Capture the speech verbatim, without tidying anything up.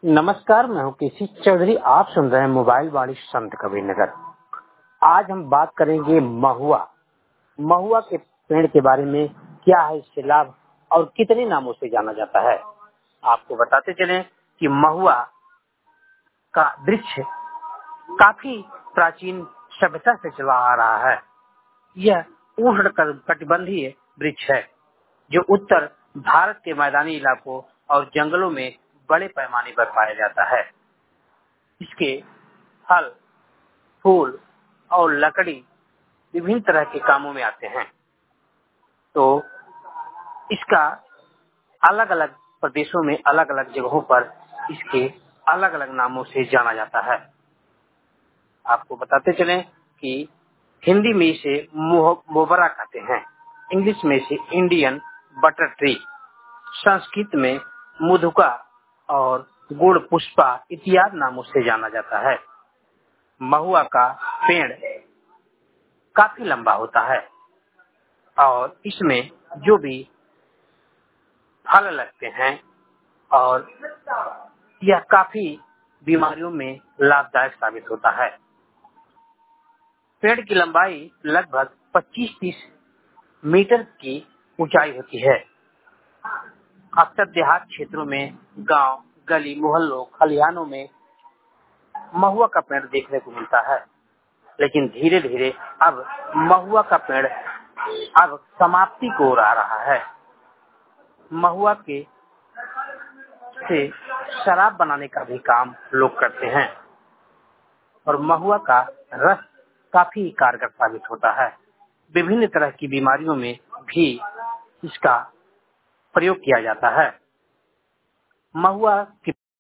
नमस्कार, मैं हूँ केसी चौधरी। आप सुन रहे हैं मोबाइल वाणी संत कबीरनगर। आज हम बात करेंगे महुआ। महुआ के पेड़ के बारे में, क्या है इससे लाभ और कितने नामों से जाना जाता है। आपको बताते चलें कि महुआ का वृक्ष काफी प्राचीन सभ्यता से चला आ रहा है। यह उष्ण कटिबंधीय वृक्ष है जो उत्तर भारत के मैदानी इलाकों और जंगलों में बड़े पैमाने पर पाया जाता है। इसके फल, फूल और लकड़ी विभिन्न तरह के कामों में आते हैं। तो इसका अलग अलग प्रदेशों में, अलग अलग जगहों पर इसके अलग अलग नामों से जाना जाता है। आपको बताते चलें कि हिंदी में इसे मोबरा कहते हैं, इंग्लिश में इसे इंडियन बटर ट्री, संस्कृत में मुधुका और गुड़ पुष्पा इत्यादि नामों से जाना जाता है। महुआ का पेड़ काफी लंबा होता है और इसमें जो भी फल लगते हैं और यह काफी बीमारियों में लाभदायक साबित होता है। पेड़ की लंबाई लगभग पच्चीस तीस मीटर की ऊंचाई होती है। अक्सर देहात क्षेत्रों में, गांव, गली, मोहल्लों, खलिहानों में महुआ का पेड़ देखने को मिलता है। लेकिन धीरे धीरे अब महुआ का पेड़ अब समाप्ति को ओर आ रहा है। महुआ के से शराब बनाने का भी काम लोग करते हैं और महुआ का रस काफी कारगर साबित होता है। विभिन्न तरह की बीमारियों में भी इसका प्रयोग किया जाता है। महुआ की